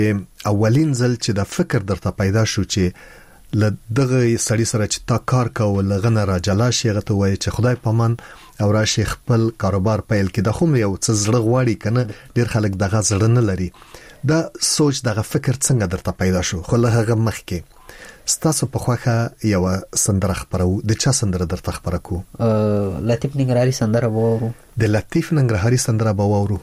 اولین ځل چې د فکر درته پیدا شو چې لدغه سړی سره چې تا کار کوو لغنه را جلا شي غته وای چې خدای پامان او راشي خپل کاروبار پیل کې د خوم یو څه زړه غواړي کنه ډیر خلک دغه زړه نه لري دا سوچ دغه فکر څنګه درته پیدا شو خو له هغه مخکې ستاسو په خوخه یو سندره خبرو د چا سندره درته خبره کو لطیف ننګرهاري سندره وورو د لطیف ننګرهاري سندره وورو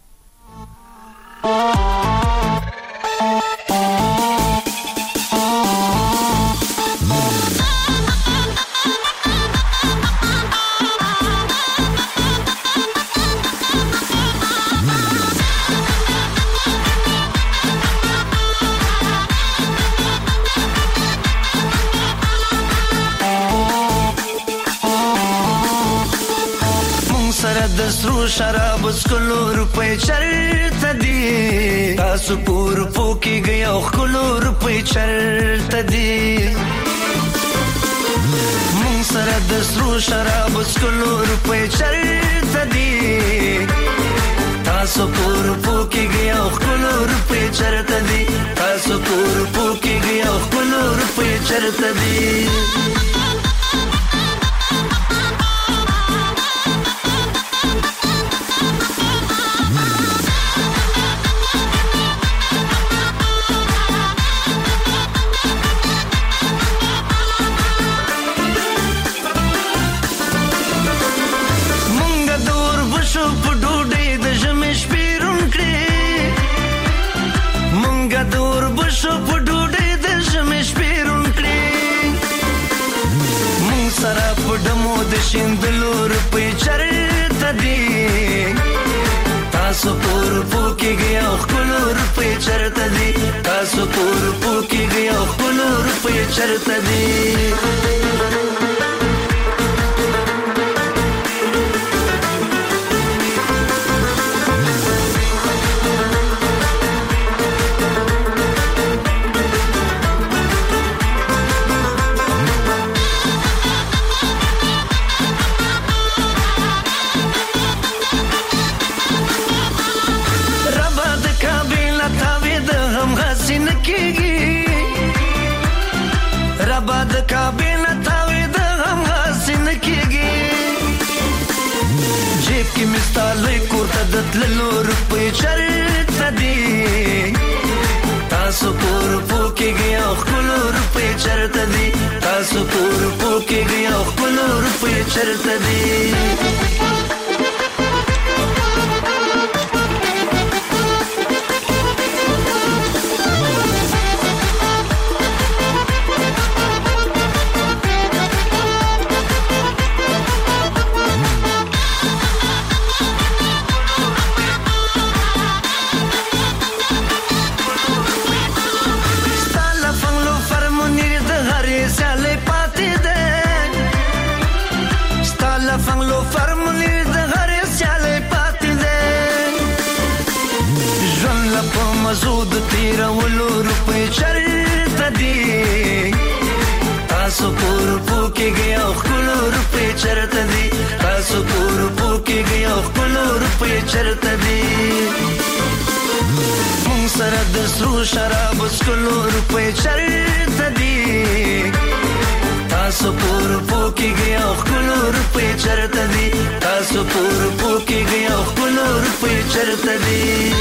دسرو شراب اسکلو روپے چرته دی تاسو پور پوکی گیا خلو روپے چرته دی مون سره دسرو شراب اسکلو روپے چرته دی تاسو پور پوکی گیا خلو روپے چرته دی تاسو پور پوکی گیا خلو روپے چرته دی شندلو روپے چرته دی تاسو پور پوکی گیا خلو روپے چرته دی تاسو پور پوکی گیا خلو روپے چرته دی للو روپے چرته دی تاسو پور پوکی گیا خلو روپے چرته دی تاسو پور پوکی گیا خلو روپے چرته دی مزود تیرا ولو روپے چرته دی تاسو پور پوکی گیا خلو روپے چرته دی تاسو پور پوکی گیا خلو روپے چرته دی مون سره دسرو شراب اسکلو روپے چرته دی تاسو پور پوکی گیا خلو روپے چرته دی تاسو پور پوکی گیا خلو روپے چرته دی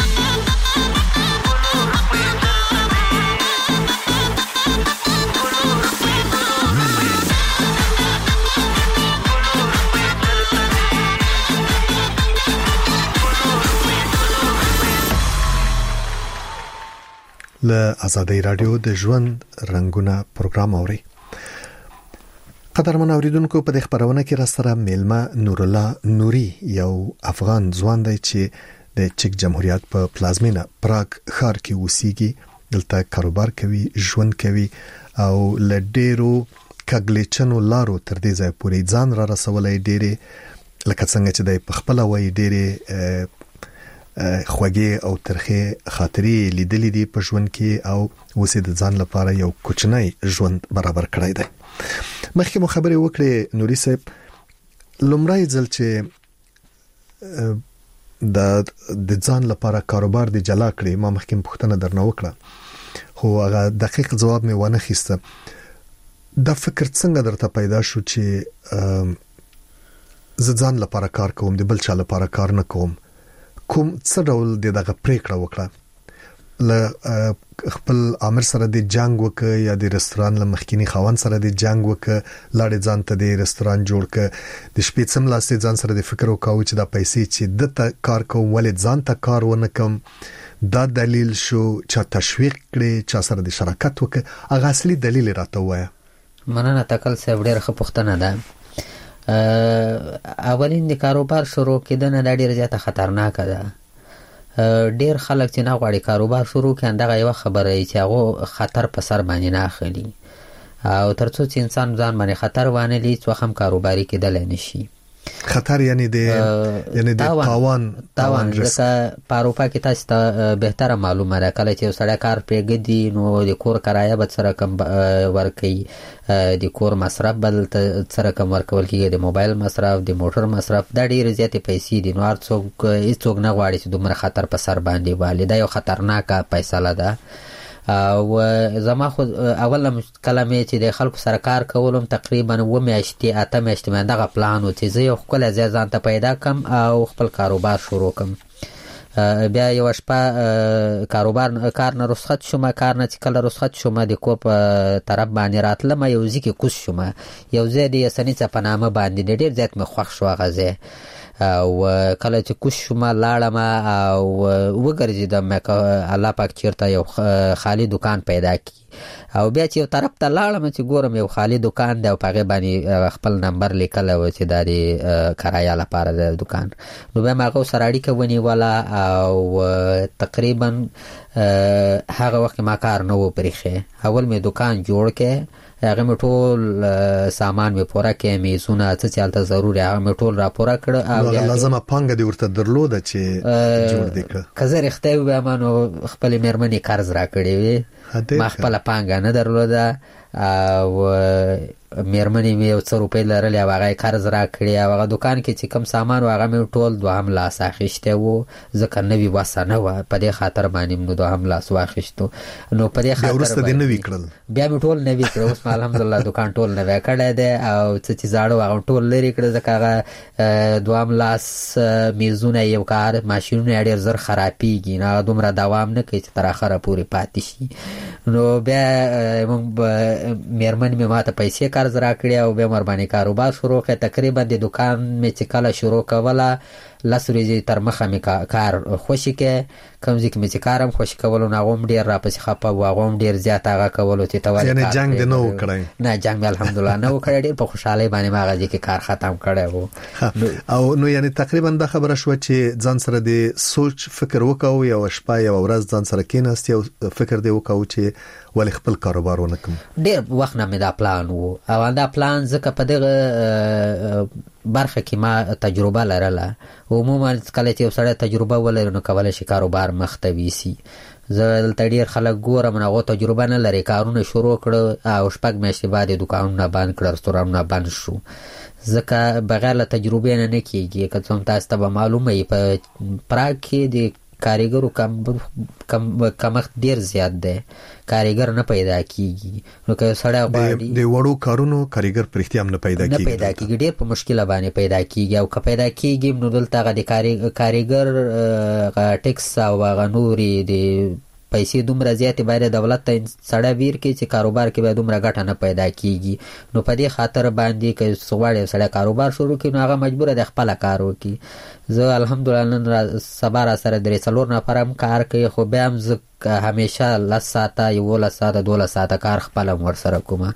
له آزادۍ رادیو د ژوند رنگونه پروګرام اوري قدرمن اوریدونکو په خبرونه کې را سره میلمه نور الله نوري یو افغان ځوان دی چې د چک جمهوریت په پلازمینه پراګ ښار کې اوسېږي دلته کاروبار کوي ژوند کوي او لډیرو کګلیچنو لارو تر دې ځای پورې ځان را رسولای ډېری لکه څنګه چې د خپل وای ډېری خوږی او ترخه خاطرې لیدلې دي په ژوند کې او اوسې د ځان لپاره یو کوچنی ژوند برابر کړی دی مخکې مو خبرې وکړې نوري صاحب لومړی ځل چې د ځان لپاره کاروبار دی جلا کړی، ما مخکې پوښتنه درنه وکړه خو هغه دقیق جواب مې ونه خسته. دا فکر څنګه درته پیدا شو چې زه ځان لپاره کار کوم، د بل چا لپاره کار نه کوم؟ کوم څه ډول دغه پریکړه وکړه؟ ل خپل امر سره د جنگ وک یا د رستوران لمخکینی خوان سره د جنگ وک، لاړې ځان ته د رستوران جوړ ک، د شپې سم لاسته ځان سره د فکر وکاو چې دا پیسې چې د کار کوم ولې ځان ته کار ونه کوم، دا دلیل شو چې تشویق کړي چا سره د شراکت وک؟ هغه اصلي دلیل راته وایي. مننه تکل صاحب، ډېر ښه پوښتنه ده. اولین د کاروبار شروع کېدنه دا ډېر زیاته خطرناکه ده. ډېر خلک چې نه غواړي کاروبار شروع کړي، دغه یو خبره چې هغه خطر په سر باندې نه اخلي، او ترڅو چې انسان ځان باندې خطر وانه لید څو هم کاروباري کېدل نشي. خطر یعنی د تاوان ځکه په اروپا کې تاسو ته بهتره معلومه ده، کله چې یو سړی کار پرېږدي نو د کور کرایه به سره کم ورکوي، د کور مصرف بل سره کم ورکول کېږي، د موبایل مصرف، د موټر مصرف، دا ډېرې زیاتې پیسې دي. نو هر څوک نه غواړي چې دومره خطر په سر باندې والي. دا یو خطرناکه فیصله ده. او زما خو اول کله مې چې د خلکو سره کار کولم تقریبا 7 میاشتې 8 میاشتې مې دغه پلان و چې زه یو خپل ځان ته پیدا کم او خپل کاروبار شروع کم. بیا یو شپه کار نه رخصت شوم. کار نه چې کله رخصت شوم د کور په طرف باندې راتلم، یو ځکه کوس شوم، یو ځای د یسنیڅه په نامه باندې ډېر زیات مې خوښ شو هغه ځای. او کله چې کوش شوم لاړم او وګرځیدم، الله پاک چیرته یو خالی دکان پیدا کی، او بیا چې یو طرف ته لاړم چې ګورم یو خالی دکان دی او په هغه باندې خپل نمبر لیکل و چې دا د کرایه لپاره د دکان. نو بیا ما هغه سره اړیکه ونیوله او تقریبا هغه وخت ما کار نه و پرېښی. اول مې دکان جوړ کړ، هغه مې ټول سامان مې پوره کړ، میزونه څه چې هلته ضروري هغه مې ټول را پوره کړ. او لازمه پانګه دې ورته درلوده چې جوړ دې کړ؟ که زه رښتیا ووایم نو خپلې مېرمنې قرض را کړی وي، ما خپله پانګه نه درلوده، او مېرمنې مې یو څه روپۍ لرلې او هغه یې قرض را کړي، او هغه دکان کې چې کوم سامان و هغه مې ټول دوهم لاس اخیستی و، ځکه نوي وسه نه وه، په دې خاطر باندې مې دوهم لاس واخیستو. نو په دې خاطر وروسته دې نوي کړل؟ بیا مې ټول نوي کړل. اوس الحمدلله دکان ټول نوی کړی دی، او څه چې زاړه و هغه ټول لرې کړل، ځکه هغه دوهم لاس میزونه یو کار ماشینونه ډېر زر خرابېږي، نو هغه دومره دوام نه کوي چې تر اخره پورې پاتې شي. نو بیا مېرمن مې ماته پیسې قرض را کړې او بیا مر باندې کاروبار شروع کړ. تقریبا د دکان مې چې کله شروع کوله 10 ورځې تر مخه مې کار خوشي کې، کوم ځکه مې چې کارم خوشي کولو، هغه هم ډېر راپسې خپه و، هغه هم ډېر زیات هغه کولو چې ته ولې یعنې جنګ دې نه و کړی؟ نه، جنګ مې الحمدلله نه و کړی، ډېر په خوشحالۍ باندې مې هغه ځکه کار ختم کړی و. او نو یعنې تقریبا دا خبره شوه چې ځان سره د سوچ فکر وکاو، یو شپه یو ورځ ځان سره کېناست او فکر دې وکاو چې ولې خپل کاروبار ونه کوم؟ ډېر وخت نه مې دا پلان و، او دا پلان ځکه په دغه برخه کې ما تجربه لرله. عموما کله چې یو سړی تجربه ولري نو کولی شي کاروبار مخ ته ویسي. زه دلته ډېر خلک ګورم هغو تجربه نه لري، کارونه شروع کړه او 6 میاشتې بعد دکانونه بند کړه، رستورانونه بند شو، ځکه بغیر له تجربې نه کېږي. که څه هم تاسو ته به معلومه وي په پراګ کې د کاریګرو کمښت ډیر زیات دی، کاریګر نه پیدا کیږي. نو که سړی غواړي د وړو کارونو کاریګر پر اختیار نه پیدا کیږي، ډیر په مشکله باندې پیدا کیږي، او که پیدا کیږي نو دلته غو د کاریګر ټیکس او غنوري د پیسې دومره زیاتې باید دولت ته سړی ویر کې چې کاروبار کې به دومره ګټه نه پیدا کیږي. نو په دې خاطر باندې که غواړي سړی کاروبار شروع کړي نو هغه مجبور دی خپل کار وکړي. زه الحمدلله نن سبا را سره 3-4 نفرم کار کوي، خو بیا هم زه همیشه 10 ساعته 11 ساعته 12 ساعته کار خپل ور سره کوم.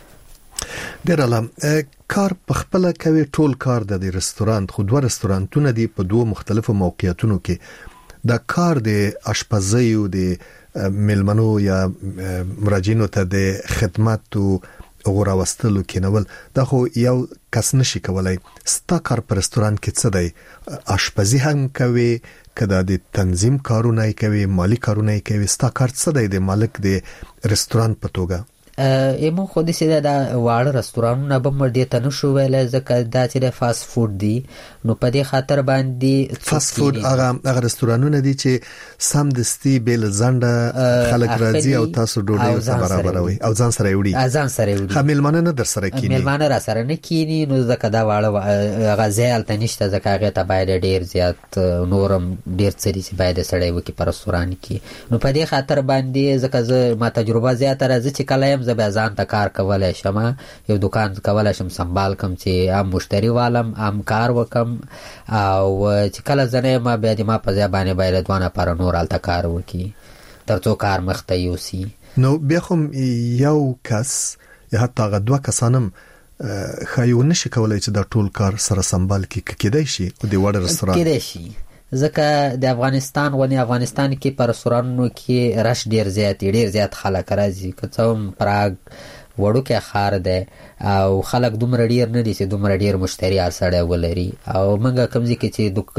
ډیر عالم کار په خپل کوي. ټول کار د رستوران خو 2 رستورانتونه دي په 2 مختلفو موقعیتونو کې. دا کار د اشپزۍ او د ملمنو یا مراجعینو ته د خدمت او غوراوستلو کېنول دا خو یو کس نشي کولای. ستا کار په رستوران کې څه دی؟ اشپزي هم کوي، کدا د تنظیم کارونه کوي، مالی کارونه کوي، ستا کار څه دی د مالک د رستوران په توګه؟ ایمو خو دې سیده دا واړه رستورانونه به مړ دې ته نشو ویلی ځکه دا چې د فاست فود دي نو په دې خاطر باندې فاست فود هغه رستورانونه دي چې سمدستي بل زنده خلک راځي او تاسو ډوډۍ ته برابروي او ځان سره وړي میلمانه نه در سره کینی میلمانه را سره نه کینی نو ځکه دا واړه غزیال ته نشته ځکه هغه ته باید ډیر زیات نورم ډیر څه چې باید سړی وکي په رستوران کې نو په دې خاطر باندې ځکه ما تجربه زیاته راځي چې کله یم زه ځان ته کار کولای شم یو دکان کولای شم سنبال کم چې عام مشتری والم عام کار وکم او چې کله زنه ما بیا د ما په ځای باندې باید دوانه پر نور الته کار وکي ترڅو کار مخته یوسي نو بیا خو یو کس یا حتی هغه دوه کسانم خایو نشي کولای چې دا ټول کار سره سنبال کېدای شي او د وړ رستوران کېدای شي ځکه د افغانستان غونې افغانستان کې پر رستورانونو کې رش ډیر زیات خلک راځي که څه هم پراګ وړوکی ښار دی او خلک دومره ډیر نه دي چې دومره ډیر مشتریان سړی ولري او موږ کوم ځای کې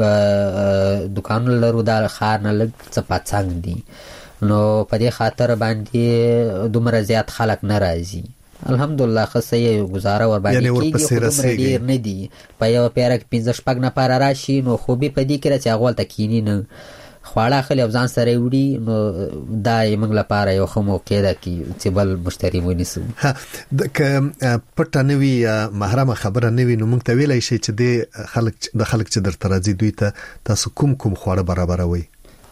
چې دکانونه لرو دا ښار نه لږ څه پڅنګ دي نو په دې خاطر باندې دومره زیات خلک نه راځي الحمدلله خصه گزاره ور باندې کیږي خو ډیر نه دي په یو پیره کې 15 شپږ نفر راشي نو خوبي په دې کې چې هغه ته کینی نه خواړه خلی ځان سره وړي نو دا یې موږ لپاره یو ښه موقع ده چې بل مشتری ونیسو که پټه نه وي محرمه خبره نه وي نو موږ ته ویلی شي چې د خلک چې درته راځي دوی ته تاسو کوم خواړه برابروي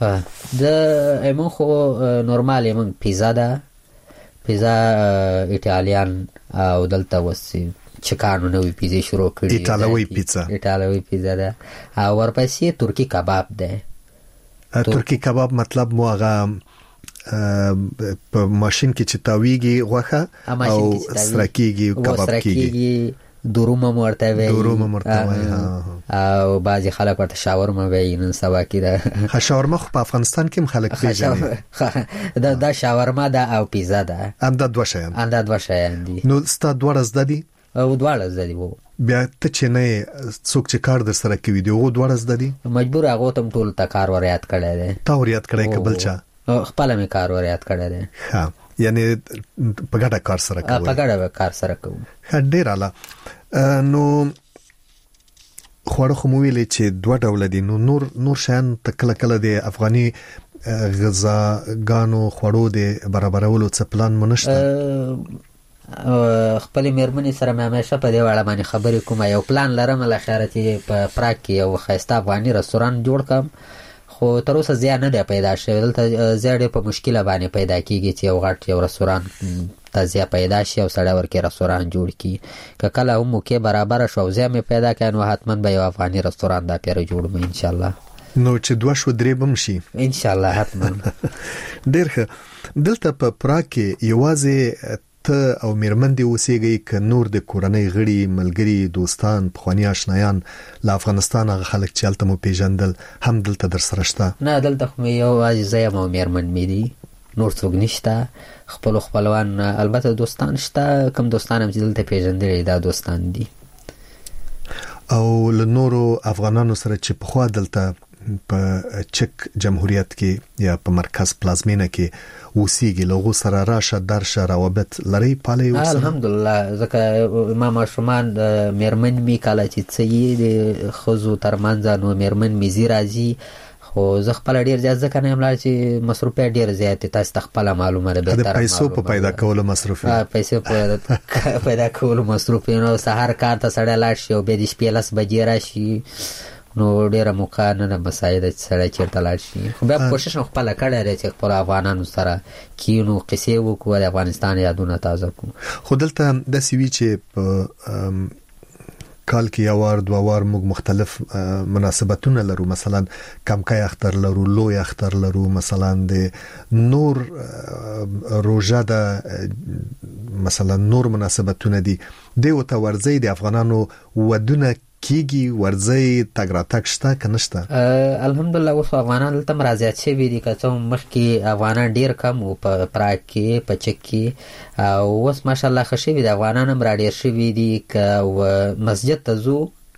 د موږ خو نورمال موږ پیزا ده پیزا ایټالیان او دلته وسی چکانو نوې پیزا شروع کړې ایټالوي پیزا ده او ورپسې ترکی کباب ده ترکی کباب مطلب مو هغه په ماشين کې چې تاویږي غوښه او سرکیږي کباب کیږي دورومه مرته وي او بعضی خلک ورته شاورما وایي نن سبا کې ده شاورما خو په افغانستان کې هم خلک پیژني دا شاورما ده او پیزا ده دا دوه شیان دي نو ستا دوړه زده دي او دوړه زده دي بیا ته چې نه څوک چې کار در سره کوي دی او دوړه زده دي مجبور هغه تم ټول تا کار ور یاد کړی دی تا ور یاد کړی قبل چا خپل می کار ور یاد کړی دی ها یعنی په ګډه کار سره کوي په ګډه کار سره کوي ډیر اعلی نو خواړه خو مو ویلې چې دوه ډول دي نو نور شیان ته کله د افغاني غذاګانو خوړو د برابرولو څه پلان منشته خپل میرمنې سره مې همیشه په دې اړه باندې خبرې کوم یو پلان لرم له خیره چې په پراګ کې یو ښایسته افغاني رستوران جوړ کړم خو تر اوسه زیان نه دی پیدا شوی دلته زیاده په مشکله باندې پیدا کیږي چې یو غټ یو رستوران تازه پیدا شي او سړی ورکه رستوران جوړ کی که کله هم موقع برابر شو ځای مې پیدا کړي نو حتما به یو افغاني رستوران دا پیره جوړم ان شاء الله نو چې دوه شو درې بم شي ان شاء الله حتما ډیر ښه دلته په پراګ کې یوازې ته او میرمن دی اوسېږي ک نور د کورنۍ غړي ملګري دوستان پخوانی آشنایان له افغانستان هغه خلک چې الته مو پیژندل هم دلته در سره شته نه دلته خو یو عزیزه مو میرمن می دي نور څوک نشته خپلوان البته دوستان شته کوم دوستان هم چې دلته پیژندل دا دوستان دي او له نورو افغانانو سره چې په خوا دلته په چک جمهوریت کې یا په مرکز پلازمینه کې اوسېږي لغو سره راشه درشه روابط لري پالي اوسه الحمدلله ځکه ما شومان میرمن می کاله چې څه د خزو ترمنځ نو میرمن می زی راځي خو زه خپل ډیر زیات ځکه نه ملار چې مصروفه ډیر زیات تاسو خپل معلومه ده د پیسو په پیدا کولو مصروفه پیسې په پیدا کولو مصروفه نو سحر کار ته سړی لاړ شي او به د شپې لاس بجې راشي نو ډیره موقع نه مساعده سره چیرته لاړ شي خو بیا کوشش خپل کړی چې خپل افغانانو سره کینو قصې وکړو د افغانستان یادونه تازه کو خو دلته د سوي چې په کال کې یو وار دوه وار موږ مختلف مناسبتونه لرو مثلا کمکای اختر لرو لوی اختر لرو مثلا د نور روزه ده مثلا نور مناسبتونه دي دیو ته ورځي د افغانانو ودونه کیږي ورځي تګراتک شته کنهشته الحمدلله اوس افغانان دلته مرزيات شوي دي که څو مخکې افغانان ډیر کم او په پراګ کې په چک کې او اوس ماشاءالله خشوي د افغانان هم را ډیر شوي دي که مسجد ته زو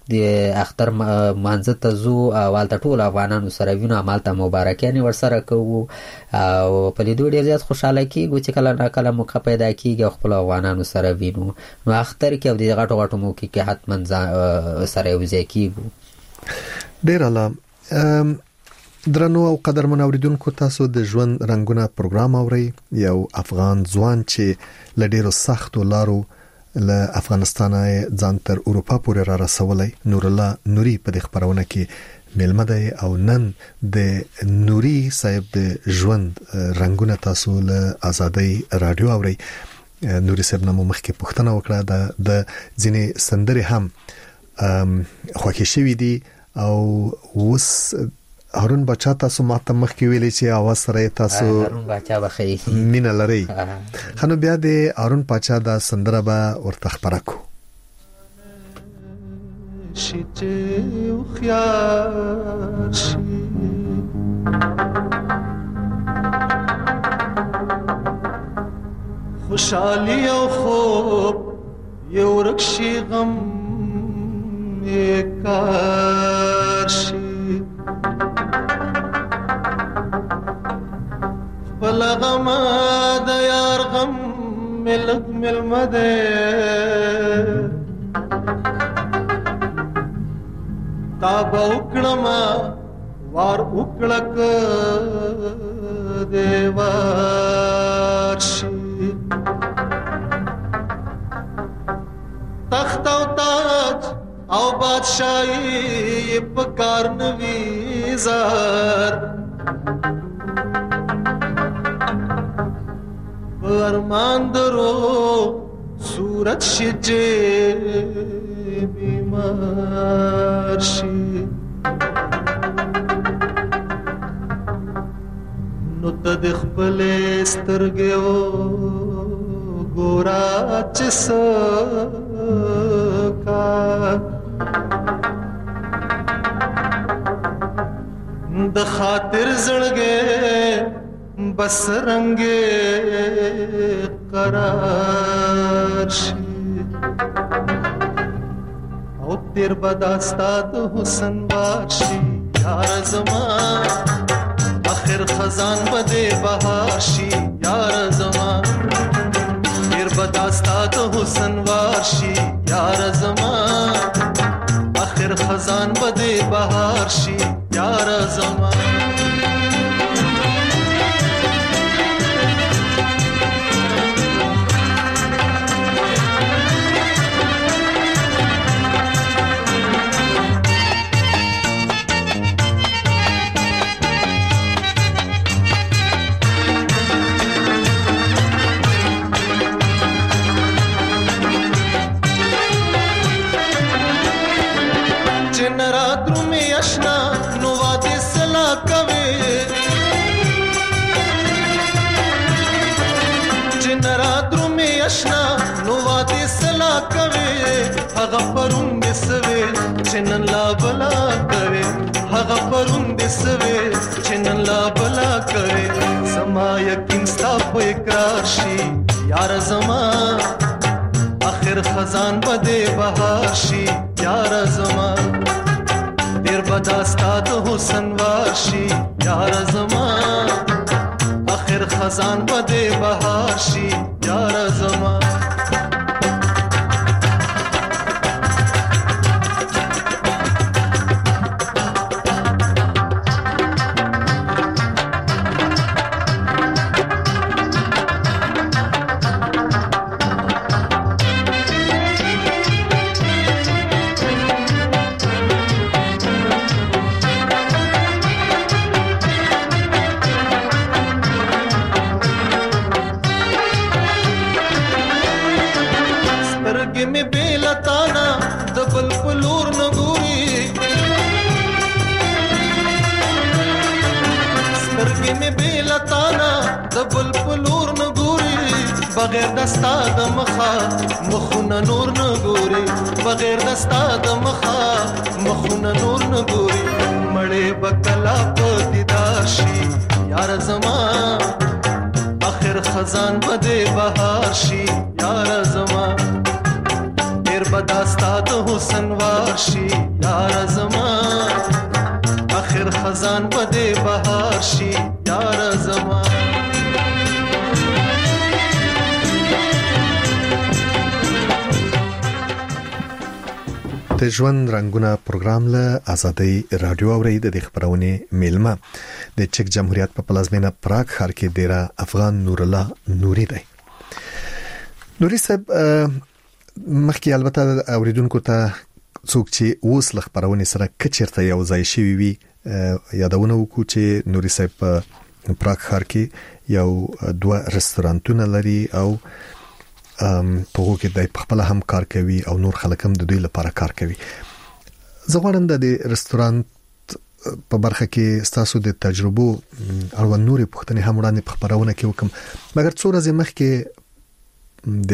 د اختر مانځه ته ځو او هلته ټول افغانانو سره وینو، همالته مبارکیانې ورسره کوو او په لیدو ډېر زیات خوشحاله کېږو چې کله ناکله موقع پیدا کېږي او خپلو افغانانو سره وینو. نو اختر کې او د غټو غټو موقع کې حتما سره یوځای کېږو. ډېر اعلی. درنو او قدرمن اوریدونکو، تاسو د ژوند رنگونه پروګرام اورئ. یو افغان ځوان چې له ډېرو سختو لارو له افغانستان ځان تر اروپا پورې را رسولای، نور الله نوري په دې خبرونه کې ملمه دی او نن د نوري صاحب د ژوند رنگونه تاسو له ازادي رادیو اورئ. نوري صاحب نو مخکې پوښتنه وکړه د ځینې سندرې هم خوښې شوې دي او اوس هارون بچا تاسو ماته مخکې ویلې چې اواز سره تاسو هارون بچا بخی مینه لري. خنو بیا د هارون بچا دا سندره به ورته خبره کو. شیچه خیار شی خوشحالی او خوب یو رکشی غم کار شی غم د یار غم ملک ملمده تاب وکړما وار وکړک دیوار شي تخت او تاج او بادشاہي په کار نوي زار ارمان درو صورت شجه بیمار شي نو تد خپل سترګو ګورا چسکا د خاطر زړګې بس رنگے قرار شي او تیر بداستاد حسن واشي یار زمان اخر خزان بده بهار شي یار زمان تیر بداستاد حسن واشي یار زمان اخر خزان بده بهار شي یار زمان هغه پرون د سوي چنن لا بلا کوي هغه پرون د سوي چنن لا بلا کوي سما یقین ستا په اقرار شي یار زما اخر خزان بده بهار شي یار زما ډیر بداستا د حسن واشي یار زما اخر خزان بده بهار شي یار زما بغیر دستا د مخا مخونه نور نه ګوري بغیر دستا د مخا مخونه نور نه ګوري مړې بکلا په دیدار شي یار زما اخر خزان بده بهار شي یار زما ډیر دا ستا د حسن واشي یار زمان اخر خزان بده بهار شي یار زمان د ژوند رنگونه پروګرام له آزادۍ رادیو اورید د خبرونه میلمه د چک جمهوریت په پلازمینه پراګ ښار کې ډیره افغان نور الله نوري دی. نوري صاحب مخکې البته اوریدونکو ته څوک چې اوس له خبرونه سره کچرته یو ځای شوی وي یادونه وکړو چې نوري صاحب په پراګ ښار کې یو دوه رستورانتونه لري او په هغه کې د خپل هم کار کوي او نور خلک هم د دوی لپاره کار کوي. زه غواړم د رستورانت په برخه کې تاسو د تجربو او نورې پوښتنې هم وړاندې په خبرونه کې وکم، مګر څو ورځې مخکې د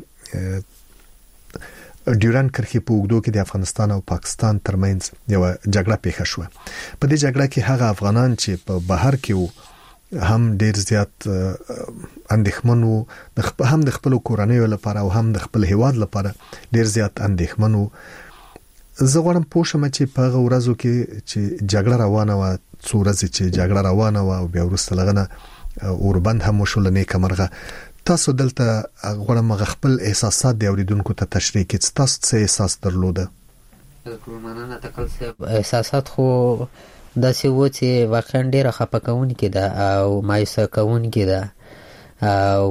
ډیورن کرښې په اوږدو کې د افغانستان او پاکستان ترمنځ یو جګړه پیښه شوه. په دې جګړه کې هغه افغانان چې په بهر کې وو هم ډیر زیات اندېښمن وو، هم د خپل کورنۍ لپاره او هم د خپل هیواد لپاره ډیر زیات اندېښمن وو. زه غواړم پوه شم چې په هغه ورځو کې چې جګړه روانه و، څو ورځې چې جګړه روانه و او بیا وروسته لغنه اوربند هم وشول نه کمرغه، تاسو دلته غواړم خپل احساسات د اوریدونکو ته تشریح کړئ. تاسو څه احساس درلوده؟ مننه تکل صاحب. احساسات خو داسې و چې واقعا ډیره خفه کوونکې ده او مایوسه کوونکې ده او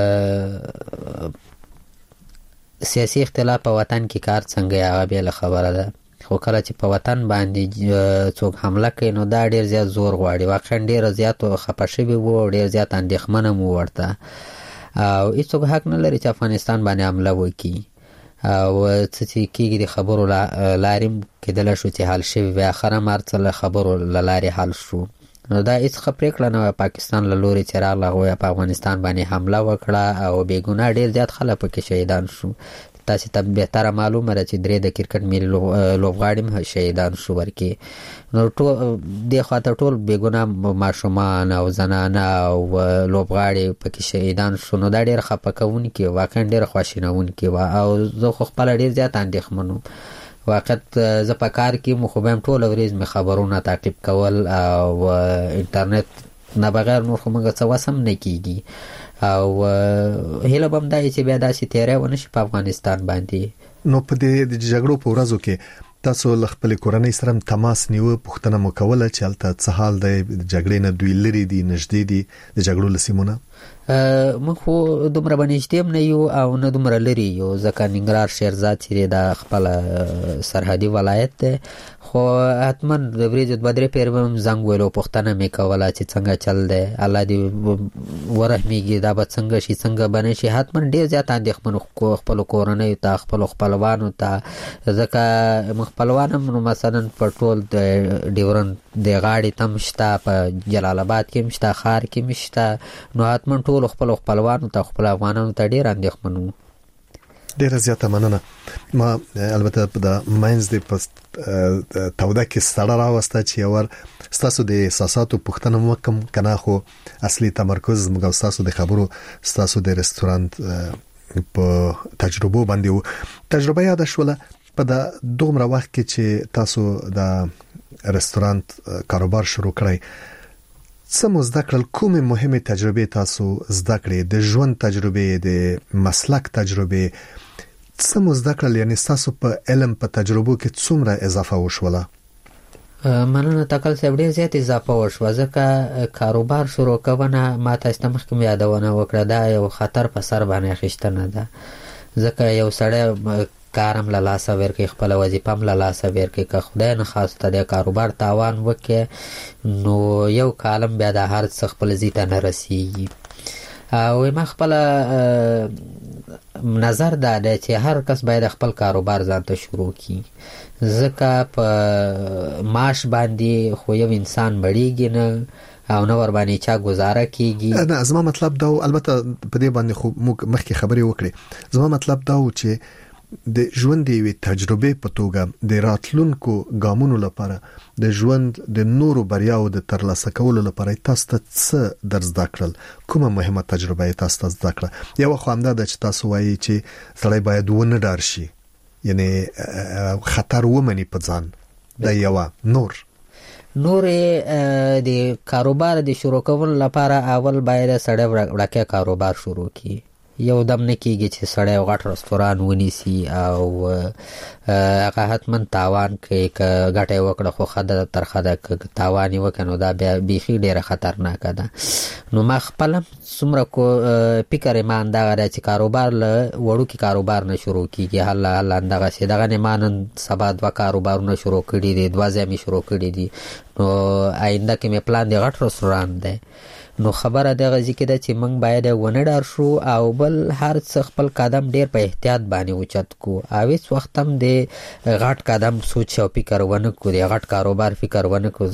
سیاسي اختلاف په وطن کې کار څنګه هغه بیا خبره ده، خو کله چې په وطن باندې څوک حمله کوي نو دا ډیر زیات زور غواړي. واقعا ډیر زیات خفه شوي وو، ډیر زیات اندېښمنه مو ورته او هیڅوک حق نه لري چې افغانستان باندې حمله وکړي او څه چې کېږي د خبرو لارې کېدلی شو چې حل شوي وي، اخره مارڅ له خبرو له لارې حل شو. نو دا هیڅ ښه پرېکړه نه وه پاکستان له لورې چې راغله هغوی په افغانستان باندې حمله وکړه او بې ګناه ډېر زیات خلک پکې شهیدان شو. تاسې ته بهتره معلومه ده چې 3 د کرکټ ملي لوبغاړي هم شهیدان شو ورکې. نو ټول دې خواته ټول بې ګناه ماشومان او زنانه او لوبغاړي پکې شهیدان شو. نو دا ډېر خفه کوونکې واقعا ډېر خواشینونکې وه او زه خو خپله ډېر زیات اندېښمن وم. واقعا زه په کار کې مو خو به هم ټوله ورځ مې خبرونه تعقیب کول او انټرنیټ نه بغیر نور خو موږ څه وس هم نه کېږي او هیله به هم دا چې بیا داسې تیری ونه شي په افغانستان باندې. نو په دې د جګړو په ورځو کې تاسو له خپل کورنۍ سره تماس نیوه، پوښتنه مو کوله چې هلته څه حال دی، د جګړې نه دوی لري دي نږدې دي د جګړو له سیمونه؟ موږ خو دومره به نږدې هم نه یو او نه دومره لرې یو، ځکه ننګرهار شیرزاد چې د خپله سرحدي ولایت دی، خو حتما د ورځې 2-3 پیر به هم زنګ ویلو، پوښتنه مې کوله چې څنګه چل دی، الله دې ورحمیږي، دا به څنګه شي څنګه به نه شي. حتما ډېر زیات اندېښمن خپلو کورنیو ته خپلو خپلوانو ته، ځکه خپلوان هم مثلا په ټول د ډیورن د غاړې تم شته، په جلال آباد کې هم شته، ښار کې هم شته، نو حتما ټول خپل خپلوانو ته خپل افغانانو ته ډیر اندېښمن وو. ډیره زیاته مننه. ما البته د ماینز د پست توده کې سره راوسته چې اور ستاسو د احساساتو پوښتنه وکم کنه، خو اصلي تمرکز موږ ستاسو د خبرو ستاسو د رستورانت په تجربه باندې وو. تجربه یاد شوله په د دومره وخت کې چې تاسو د رستورانت کاروبار شروع کړی، څه مو زده کړل؟ کومه مهمه تجربه تاسو زده کړې؟ د ژوند تجربه، د مسلک تجربه، څه مو زده کړل؟ یعنی تاسو په علم په تجربو کې څومره اضافه وشوله؟ مننه تکل صاحب، ډېر زیات اضافه وشوه، ځکه کاروبار شروع کوونه ما تاسو ته مخکې یادونه وکړه دا یو خطر په سر باندې اخیستنه ده، ځکه یو سړی کارم له لاسه ورکړي، خپل وظیفه هم له لاسه ورکړي، که خدای نه خواسته د کاروبار تاوان وکړي نو یو کالم بیا د هر څه خپل ځای ته نه رسیږي. او ما خپل نظر دا دی چې هر کس باید خپل کاروبار ځان ته شروع کړي، ځکه په معاش باندې خو یو انسان مړیږي نه او نو ور باندې چا گزاره کیږي. نه زما مطلب دا، البته په دې باندې خو مخکې خبرې وکړې، زما مطلب دا و چې د ژوند دی تجربه په توګه د راتلونکو ګامونو لپاره د ژوند د نورو بریاو د ترلاسه کولو لپاره تاسو ته څه درس داکړل؟ کومه مهمه تجربه تاسو ته زده کړه؟ یو خو همدا د چې تاسو وایي چې سړی باید ونه ډار شي، یعنی خطر ومني په ځان د یو نور د کاروبار د شروع کولو لپاره اول باید سړی وړاکه کاروبار شروع کړي. یو دم نه کېږي چې سړی غټ رستوران ونیسي او هغه حتما تاوان کوي. که ګټه وکړه خو خده ترخه ده، که تاوان یې وکړه نو دا بیا بیخي ډېره خطرناکه ده. نو ما خپله څومره فکر یې ما همدغه دی چې کاروبار له وړوکي کاروبار نه شروع کېږي. حالا همدغسې دغه نه ما نن سبا 2 کاروبارونه شروع کړي دي، 2 ځای مې شروع کړي دي. نو آینده کې مې پلان دی غټ رستوران دی. نو خبره دغه ځکه ده چې موږ باید ونه ډار شو او بل هر څه خپل قدم ډیر په احتیاط باندې اوچت کو. او هیڅ وخت هم د غټ قدم سوچ او فکر ونه کو، د غټ کاروبار فکر ونه کو.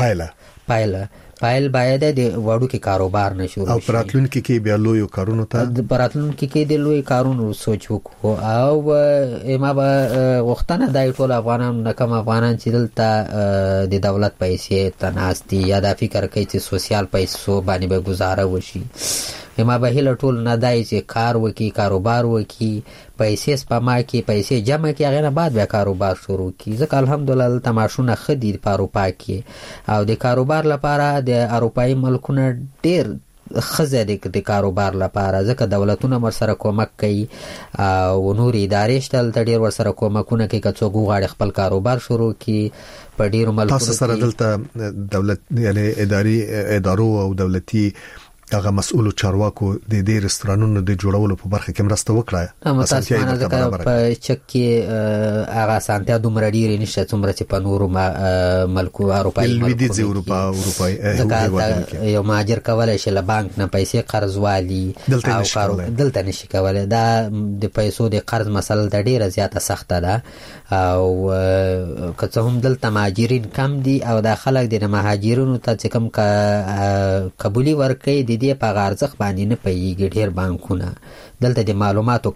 ځکه پایل باید د وړو کې کاروبار نه شروع او پراتلونکو کې بیا لوی کارونو ته پراتلونکو کې د لوی کارونو سوچ وکړو. او ما به وختونه دای ټول افغانان نکم افغانان چې دلته د دولت پیسې تناستي یا د فکر کوي چې سوشل پیسو باندې به گزاره وشي. ما به هله ټول نه دای چې کار وکي، کاروبار وکي، پیسې سپما کې پیسې جمع کې، هغه نه بعد بیا کاروبار شروع کی. ځکه الحمدلله تماشونه خدي په اروپا کې او د کاروبار لپاره د اروپאי ملکونه ډیر خزه د کاروبار لپاره، ځکه دولتونه ورسره کومک کوي او نور ادارې شتل ته ډیر ورسره کومکونه کوي. که څوک غواړي خپل کاروبار شروع کی په ډیرو ملکونو تاسو سره دلته دولت یعنی ادارو او دولتي هغه مسؤل چارواکو د دې رستورانونو د جوړولو په برخه کې مرسته وکړه. متاسفانه ځکه په چک کې هغه سانتیا دومره ډیره نشته څومره چې په نورو ملکو اروپایي لویدیځ اروپای یو مهاجر کولای شي له بانک نه پیسې قرض والی او دلته نشي کولای. دا د پیسو د قرض مسله د ډیره زیاته سخته ده او که څه هم دلته مهاجرین کم دي او د خلک د مهاجرینو ته چې کم قبولي ورکړي د دې په ارزښت باندې نه پیږي. ډیر بانکونه دلته د معلوماتو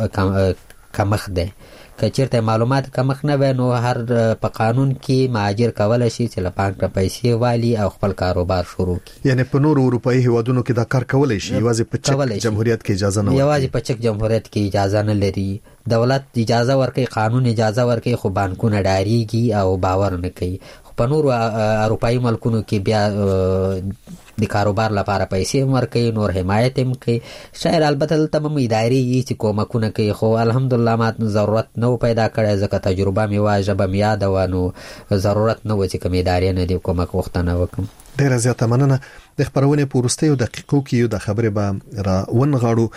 کمښت ده. که چیرته معلومات کمښت نه وي نو هر په قانون کې مهاجر کولای شي چې له بانک نه پیسې والی او خپل کاروبار شروع کړي. یعنی په نورو اروپאי هیوادونو کې دا کار کولای شي، یوازې په چک جمهوریت کې اجازه نه ورکړي. یوازې په چک جمهوریت کې اجازه نه لري. دولت اجازه ورکړي، قانون اجازه ورکړي، خو بانکونه ډاریږي او باور نه کوي. په نورو اروپאי ملکونو کې بیا د کاروبار لپاره پیسې ورکړي، نور حمایت هم کوي. شاید البته تمام ادارې چې کومکونه کوي، خو الحمدلله ما ضرورت نه پیدا کړی ځکه تجربه مې واجه به یاد و نو ضرورت نه و چې کوم ادارې نه دی کومک وختونه وکم. ډیره زیاته مننه. د خبرونه په وروستیو دقیقو کې یو د خبرې به را ونغاړو.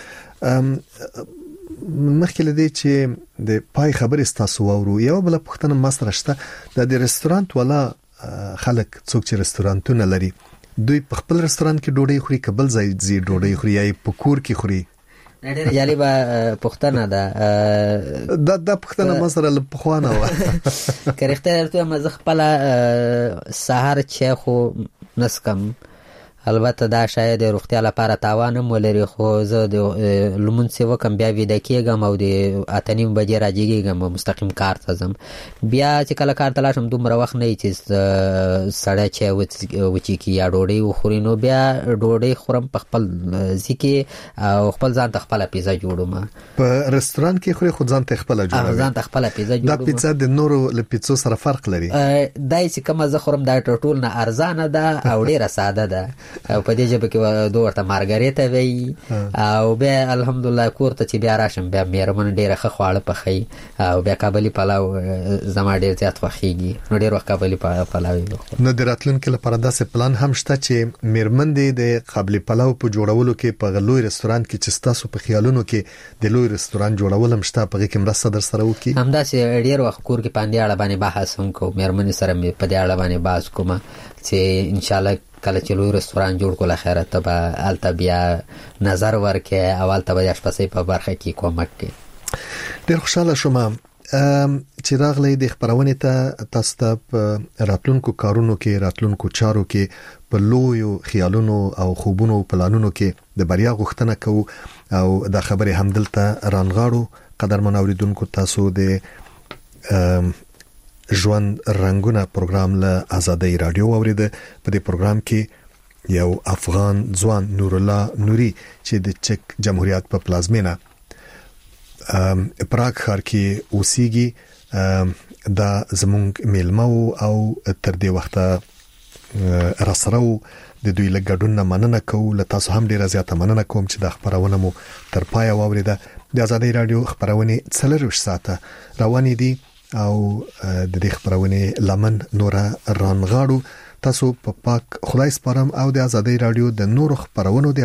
مخکې لدی چې د پای خبرې تاسو وورو یو بل پښتنه ماستر شته د رستورانت ولا خلک څوک چې رستورانتونه لري دوی په خپل رستوران کې ډوډۍ خوري، کبل ځای زی ډوډۍ خوري یا په کور کې خوري. ډېر جالبه پښتنه ده. دا پښتنه مسره له پخوانه و کریخته درته مزه خپل سحر چا خو نسکم. البته دا شاید د روغتیا لپاره تاوان هم ولري، خو زه د لمونځ وکم بیا ویده کېږم او د 8:30 بجې راجیږم مستقیم کار ته ځم. بیا چې کله کار ته لاړ شم دومره وخت نه چې سړی چای وچی کی یا ډوډۍ وخوري، نو بیا ډوډۍ خورم په خپل ځکه او خپل ځان ته خپل پیزا جوړوم. په رستوران کې خوري خو ځان ته خپل جوړوم. ځان ته خپل پیزا جوړوم. دا پیزا د نورو له پیزو سره فرق لري. دای چې کوم زه خورم دا ټول نه ارزانه ده او ډیره ساده ده. او په دې ژبه کې دوه ورته مارګریتا وی او بیا الحمدلله کور ته چې بیا راشم بیا مېرمن ډیره ښه خواړه پخوي او بیا کابلی پلاو زما ډیر زیات خوښیږي. نو ډیر وخت کابلی پلاو نو د راتلونکي لپاره داسې پلان هم شته چې مېرمن د قابلی پلاو په جوړولو کې په لوی رستوران کې چې تاسو په خیالونو کې د لوی رستوران جوړول هم شته، په کې مرسته در سره وکړي. همداسې ډیر وخت کور کې باندې اړه باندې بحث هم کوم، مېرمن سره په دې اړه باندې بحث کوم چې ان شاء الله کله چې لوی رستوران جوړ کول خیرت ته به الته بیا نظر ورکې اول ته به شپسې په برخه کې کومک کوي. ډیر خوشاله شوم چې راغلی د خبرونه ته تاسو ته راتلونکو کارونو کې راتلونکو چارو کې په لویو خیالونو او خوبونو او پلانونو کې د بریا غوښتنه کوو او دا خبره هم دلته رانغاړو. قدرمن اوریدونکو تاسو د ژوند رنگونه پروګرام له آزادۍ رادیو اوریده. په دې پروګرام کې یو افغان ځوان نور الله نوري چې د چک جمهوریت په پلازمینه پراګ ښار کې اوسېږي دا زمونږ میلمه او تر دې وخته راسره د دوی له ګډون نه مننه کوو. له تاسو هم ډیره زیاته مننه کوم چې د خبرونه مو تر پای واوریده. د آزادۍ رادیو خبرونه 24 ساعته روانې دي او د دې خبرونه لمن نور رانغاړو. تاسو په پاک خدای سپارم او د آزادۍ رادیو د نور خبرونو